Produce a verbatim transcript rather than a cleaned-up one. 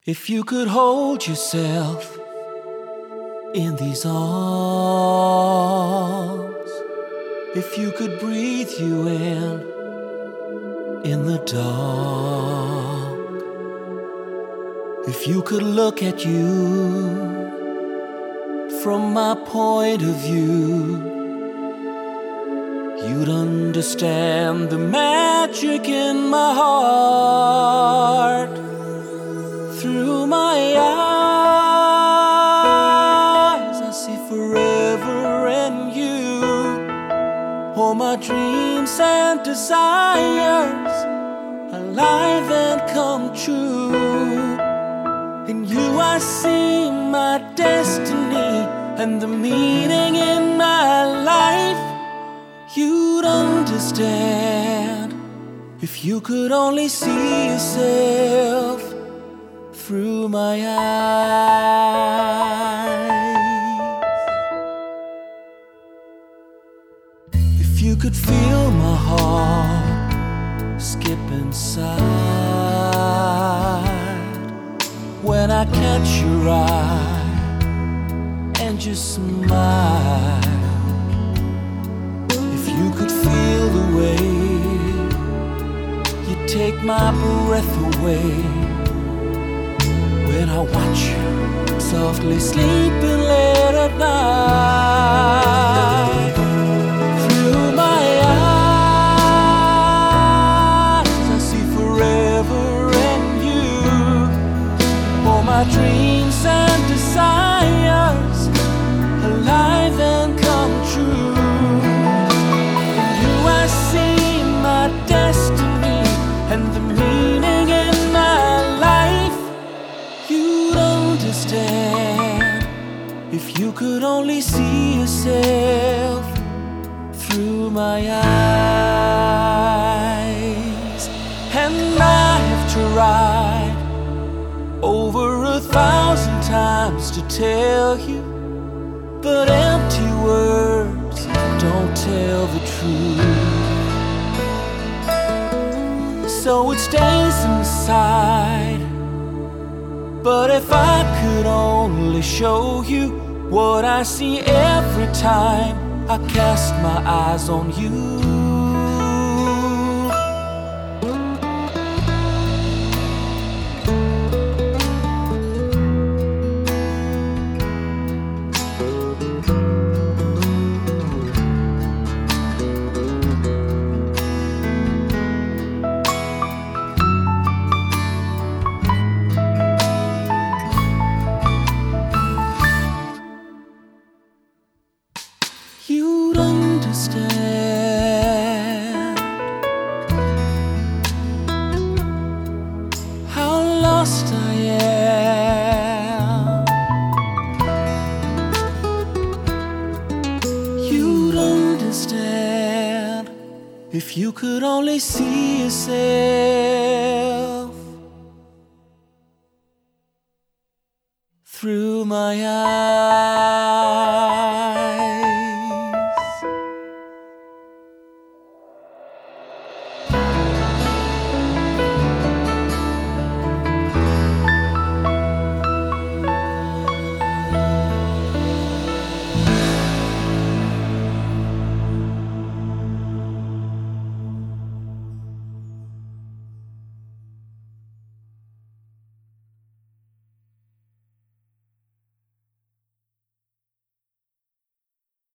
If you could hold yourself in these arms, if you could breathe you in, in the dark, if you could look at you from my point of view, you'd understand the magic in my heart. Through my eyes, I see forever in you, all my dreams and desires, alive and come true. In you I see my destiny and the meaning in my life. You'd understand if you could only see yourself through my eyes. If you could feel my heart skip inside when I catch your eye and just smile. If you could feel the way you take my breath away when I watch you softly sleeping late at night. Through my eyes, I see forever in you, all my dreams and desires, alive and come true. In you I see my destiny and the meaning in my life. You'd understand if you could only see yourself through my eyes. And I have tried over a thousand times to tell you, but empty words don't tell the truth. So it stays inside. But if I could only show you what I see every time I cast my eyes on you. You'd understand how lost I am. You'd understand if you could only see yourself through my eyes.